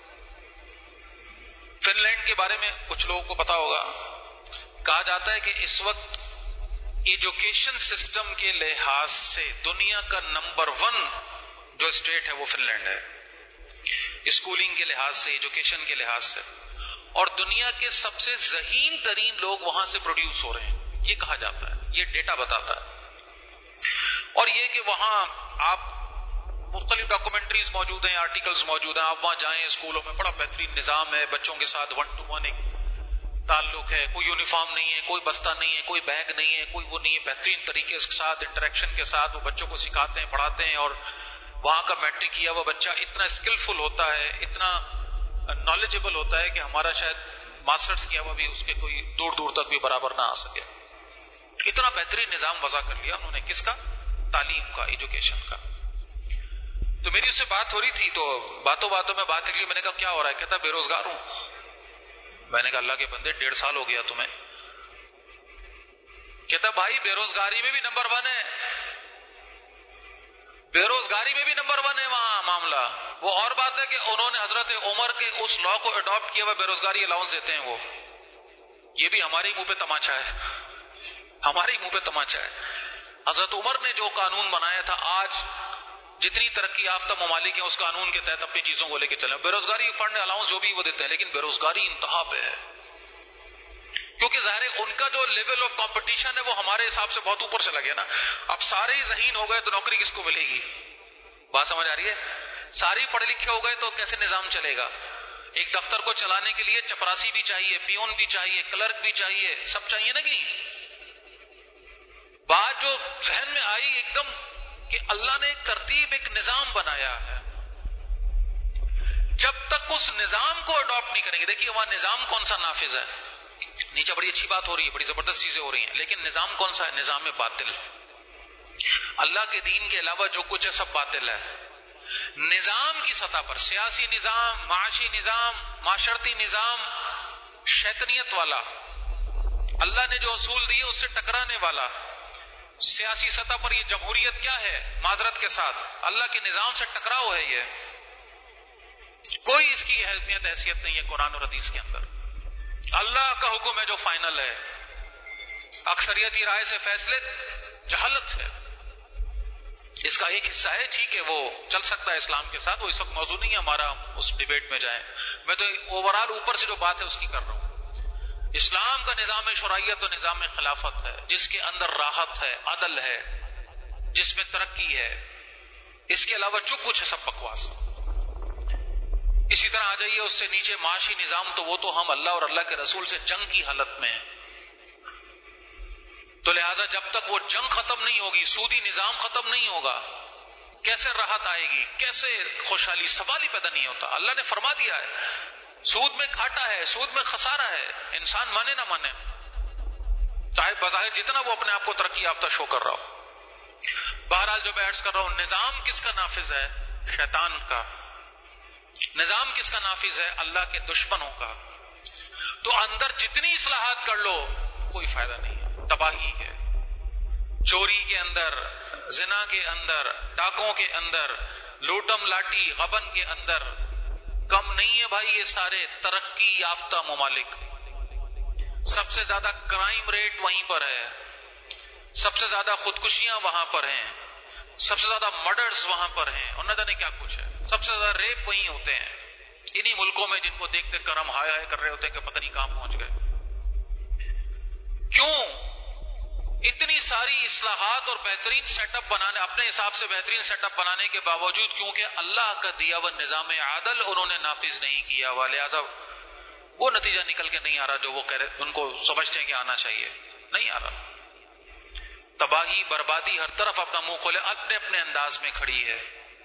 فن لینڈ کے بارے میں کچھ لوگوں کو پتا ہوگا، کہا جاتا ہے کہ اس وقت ایجوکیشن سسٹم کے لحاظ سے دنیا کا نمبر 1 جو اسٹیٹ ہے وہ فن لینڈ ہے، اسکولنگ کے لحاظ سے، ایجوکیشن کے لحاظ سے. اور دنیا کے سب سے ذہین ترین لوگ وہاں سے پروڈیوس ہو رہے ہیں، یہ کہا جاتا ہے، یہ ڈیٹا بتاتا ہے۔ اور یہ کہ وہاں آپ مختلف ڈاکومنٹریز موجود ہیں، آرٹیکلز موجود ہیں، آپ وہاں جائیں، اسکولوں میں بڑا بہترین نظام ہے، بچوں کے ساتھ 1 to 1 ایک تعلق ہے، کوئی یونیفارم نہیں ہے، کوئی بستہ نہیں ہے، کوئی بیگ نہیں ہے، کوئی وہ نہیں ہے، بہترین طریقے کے ساتھ انٹریکشن کے ساتھ وہ بچوں کو سکھاتے ہیں، پڑھاتے ہیں، اور وہاں کا میٹرک کیا ہوا بچہ اتنا اسکلفل ہوتا ہے، اتنا نالجبل ہوتا ہے کہ ہمارا شاید ماسٹرز کیا ہوا بھی اس کے کوئی دور دور تک بھی برابر نہ آ سکے۔ اتنا بہترین نظام وضع کر لیا انہوں نے، کس کا؟ تعلیم کا، ایجوکیشن کا۔ تو میری اس سے بات ہو رہی تھی، تو باتوں باتوں میں بات نکلی، میں نے کہا کیا ہو رہا ہے؟ کہتا بے روزگار ہوں۔ میں نے کہا اللہ کے بندے 1.5 سال ہو گیا تمہیں؟ کہتا بھائی بے روزگاری میں بھی نمبر 1 ہے، بے روزگاری میں بھی نمبر 1 ہے وہاں معاملہ۔ وہ اور بات ہے کہ انہوں نے حضرت عمر کے اس لا کو اڈاپٹ کیا ہوا، بے روزگاری الاؤنس دیتے ہیں وہ، یہ بھی ہمارے ہی منہ پہ تماچا ہے، ہمارے ہی منہ پہ تماچا ہے۔ حضرت عمر نے جو قانون بنایا تھا، آج جتنی ترقی یافتہ ممالک ہیں اس قانون کے تحت اپنی چیزوں کو لے کے چلیں، بے روزگاری فنڈ الاؤنس جو بھی وہ دیتے ہیں، لیکن بے روزگاری انتہا پہ ہے، کیونکہ ظاہر ہے ان کا جو لیول آف کمپٹیشن ہے وہ ہمارے حساب سے بہت اوپر چلا گیا نا۔ اب سارے ہی ذہین ہو گئے تو نوکری کس کو ملے گی؟ بات سمجھ آ رہی ہے؟ ساری پڑھے لکھے ہو گئے تو کیسے نظام چلے گا؟ ایک دفتر کو چلانے کے لیے چپراسی بھی چاہیے، پیون بھی چاہیے، کلرک بھی چاہیے، سب چاہیے نا کہ نہیں؟ بات جو ذہن میں آئی ایک دم کہ اللہ نے ایک ترتیب، ایک نظام بنایا ہے، جب تک اس نظام کو اڈاپٹ نہیں کریں گے، دیکھیے وہاں نظام کون سا نافذ ہے؟ نیچے بڑی اچھی بات ہو رہی ہے، بڑی زبردست چیزیں ہو رہی ہیں، لیکن نظام کون سا ہے؟ نظام باطل۔ اللہ کے دین کے علاوہ جو کچھ ہے سب باطل ہے۔ نظام کی سطح پر، سیاسی نظام، معاشی نظام، معاشرتی نظام، شیطنیت والا، اللہ نے جو اصول دیے اس سے ٹکرانے والا، سیاسی سطح پر یہ جمہوریت کیا ہے؟ معذرت کے ساتھ اللہ کے نظام سے ٹکراؤ ہے، یہ کوئی اس کی اہمیت حیثیت نہیں ہے قرآن اور حدیث کے اندر۔ اللہ کا حکم ہے جو فائنل ہے، اکثریتی رائے سے فیصلے جہالت ہے۔ اس کا ایک حصہ ہے، ٹھیک ہے، وہ چل سکتا ہے اسلام کے ساتھ، وہ اس وقت موضوع نہیں ہے ہمارا اس ڈیبیٹ میں جائیں، میں تو اوورال اوپر سے جو بات ہے اس کی کر رہا ہوں۔ اسلام کا نظام شرعیت و نظام خلافت ہے، جس کے اندر راحت ہے، عدل ہے، جس میں ترقی ہے، اس کے علاوہ جو کچھ ہے سب بکواس۔ اسی طرح آ جائیے اس سے نیچے معاشی نظام، تو وہ تو ہم اللہ اور اللہ کے رسول سے جنگ کی حالت میں ہیں، تو لہٰذا جب تک وہ جنگ ختم نہیں ہوگی، سودی نظام ختم نہیں ہوگا، کیسے راحت آئے گی، کیسے خوشحالی؟ سوال ہی پیدا نہیں ہوتا۔ اللہ نے فرما دیا ہے سود میں گھاٹا ہے، سود میں خسارہ ہے، انسان مانے نہ مانے، چاہے بظاہر جتنا وہ اپنے آپ کو ترقی یافتہ شو کر رہا ہو۔ بہرحال جو میں عرض کر رہا ہوں، نظام کس کا نافذ ہے؟ شیطان کا۔ نظام کس کا نافذ ہے؟ اللہ کے دشمنوں کا۔ تو اندر جتنی اصلاحات کر لو کوئی فائدہ نہیں ہے، تباہی ہے۔ چوری کے اندر، زنا کے اندر، ڈاکوں کے اندر، لوٹم لاٹی غبن کے اندر کم نہیں ہے بھائی، یہ سارے ترقی یافتہ ممالک۔ سب سے زیادہ کرائم ریٹ وہیں پر ہے، سب سے زیادہ خودکشیاں وہاں پر ہیں، سب سے زیادہ مرڈرز وہاں پر ہیں، اور نہ جانے کیا کچھ ہے، سب سے زیادہ ریپ وہیں ہوتے ہیں، انہی ملکوں میں جن کو دیکھتے کرم ہائے ہائے کر رہے ہوتے ہیں کہ پتہ نہیں کہاں پہنچ گئے۔ کیوں؟ اتنی ساری اصلاحات اور بہترین سیٹ اپ بنانے، اپنے حساب سے بہترین سیٹ اپ بنانے کے باوجود کیونکہ اللہ کا دیا ہوا نظام عادل انہوں نے نافذ نہیں کیا ہوا، لہذا وہ نتیجہ نکل کے نہیں آ رہا جو وہ کہہ رہے، ان کو سمجھتے ہیں کہ آنا چاہیے، نہیں آ رہا۔ تباہی بربادی ہر طرف اپنا منہ کھولے، اپنے اپنے انداز میں کھڑی ہے۔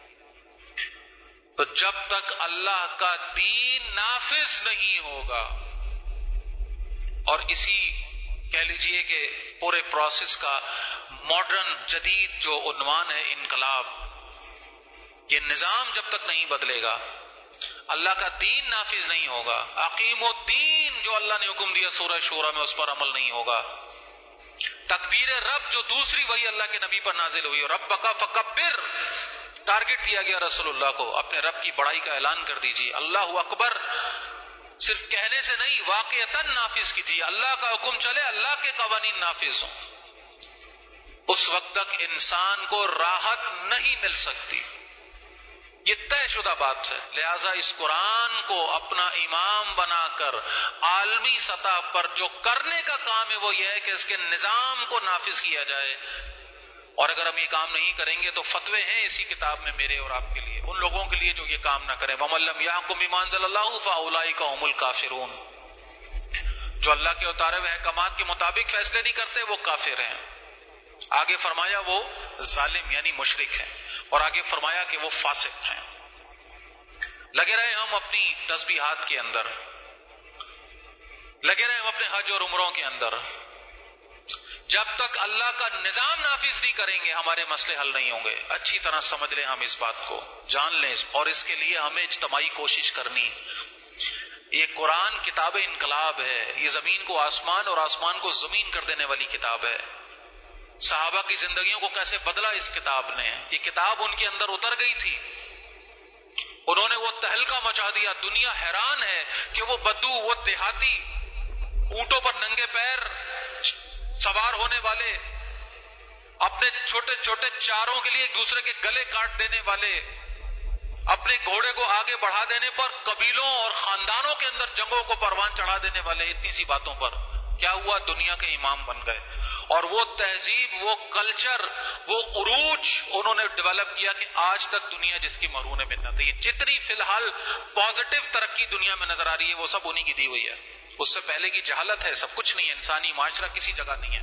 تو جب تک اللہ کا دین نافذ نہیں ہوگا، اور اسی کہہ لیجئے کہ پورے پروسیس کا ماڈرن جدید جو عنوان ہے انقلاب، یہ نظام جب تک نہیں بدلے گا، اللہ کا دین نافذ نہیں ہوگا، اقیم الدین جو اللہ نے حکم دیا سورہ شورى میں اس پر عمل نہیں ہوگا، تکبیر رب جو دوسری وہی اللہ کے نبی پر نازل ہوئی، ربک فکبر، ٹارگٹ دیا گیا رسول اللہ کو، اپنے رب کی بڑائی کا اعلان کر دیجیے، اللہ اکبر صرف کہنے سے نہیں، واقعتاً نافذ کیجیے، اللہ کا حکم چلے، اللہ کے قوانین نافذ ہوں، اس وقت تک انسان کو راحت نہیں مل سکتی۔ یہ طے شدہ بات ہے. لہذا اس قرآن کو اپنا امام بنا کر عالمی سطح پر جو کرنے کا کام ہے وہ یہ ہے کہ اس کے نظام کو نافذ کیا جائے. اور اگر ہم یہ کام نہیں کریں گے تو فتوے ہیں اسی کتاب میں میرے اور آپ کے لیے، ان لوگوں کے لیے جو یہ کام نہ کریں. وَمَن لَّمْ يَحْكُم بِمَا أَنزَلَ اللَّهُ فَأُولَٰئِكَ هُمُ الْكَافِرُونَ. جو اللہ کے اتارے ہوئے احکامات کے مطابق فیصلے نہیں کرتے وہ کافر ہیں. آگے فرمایا وہ ظالم یعنی مشرک ہیں، اور آگے فرمایا کہ وہ فاسق ہیں. لگے رہے ہم اپنی تسبیحات کے اندر، لگے رہے ہم اپنے حج اور عمروں کے اندر. جب تک اللہ کا نظام نافذ نہیں کریں گے ہمارے مسئلے حل نہیں ہوں گے. اچھی طرح سمجھ لیں، ہم اس بات کو جان لیں، اور اس کے لیے ہمیں اجتماعی کوشش کرنی. یہ قرآن کتاب انقلاب ہے، یہ زمین کو آسمان اور آسمان کو زمین کر دینے والی کتاب ہے. صحابہ کی زندگیوں کو کیسے بدلا اس کتاب نے. یہ کتاب ان کے اندر اتر گئی تھی، انہوں نے وہ تہلکہ مچا دیا. دنیا حیران ہے کہ وہ بدو، وہ دیہاتی، اونٹوں پر ننگے پیر سوار ہونے والے، اپنے چھوٹے چھوٹے چاروں کے لیے ایک دوسرے کے گلے کاٹ دینے والے، اپنے گھوڑے کو آگے بڑھا دینے پر قبیلوں اور خاندانوں کے اندر جنگوں کو پروان چڑھا دینے والے، اتنی سی باتوں پر کیا ہوا؟ دنیا کے امام بن گئے. اور وہ تہذیب، وہ کلچر، وہ عروج انہوں نے ڈیولپ کیا کہ آج تک دنیا جس کی مرہون منت ہے. جتنی فی الحال پازیٹو ترقی دنیا میں نظر آ رہی ہے وہ سب انہی کی دی ہوئی ہے. اس سے پہلے کی جہالت ہے، سب کچھ نہیں ہے. انسانی معاشرہ کسی جگہ نہیں ہے.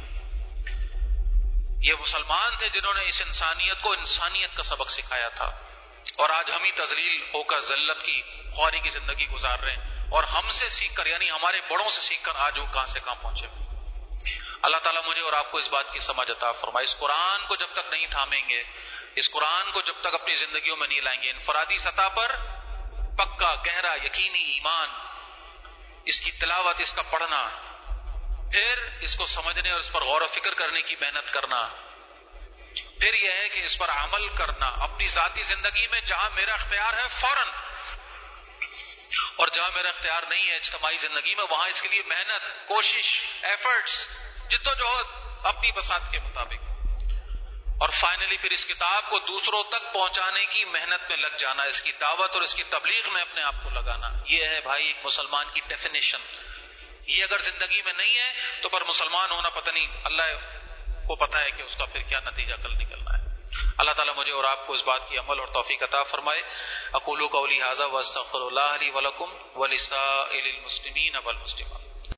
یہ مسلمان تھے جنہوں نے اس انسانیت کو انسانیت کا سبق سکھایا تھا، اور آج ہم ہی تذلیل ہو کر ذلت کی خواری کی زندگی گزار رہے ہیں. اور ہم سے سیکھ کر، یعنی ہمارے بڑوں سے سیکھ کر آج وہ کہاں سے کہاں پہنچے. اللہ تعالیٰ مجھے اور آپ کو اس بات کی سمجھ عطا فرمائے. اس قرآن کو جب تک نہیں تھامیں گے، اس قرآن کو جب تک اپنی زندگیوں میں نہیں لائیں گے، انفرادی سطح پر پکا گہرا یقینی ایمان، اس کی تلاوت، اس کا پڑھنا، پھر اس کو سمجھنے اور اس پر غور و فکر کرنے کی محنت کرنا، پھر یہ ہے کہ اس پر عمل کرنا اپنی ذاتی زندگی میں. جہاں میرا اختیار ہے فوراً، اور جہاں میرا اختیار نہیں ہے اجتماعی زندگی میں، وہاں اس کے لیے محنت، کوشش، ایفرٹس، جدوجہد اپنی بساط کے مطابق. اور فائنلی پھر اس کتاب کو دوسروں تک پہنچانے کی محنت میں لگ جانا، اس کی دعوت اور اس کی تبلیغ میں اپنے آپ کو لگانا. یہ ہے بھائی ایک مسلمان کی ڈیفینیشن. یہ اگر زندگی میں نہیں ہے تو پر مسلمان ہونا پتہ نہیں، اللہ کو پتہ ہے کہ اس کا پھر کیا نتیجہ کل نکلنا ہے. اللہ تعالیٰ مجھے اور آپ کو اس بات کی عمل اور توفیق عطا فرمائے. اقول قولی ھذا واستغفر اللہ لی ولکم ولسائر المسلمین والمسلمات.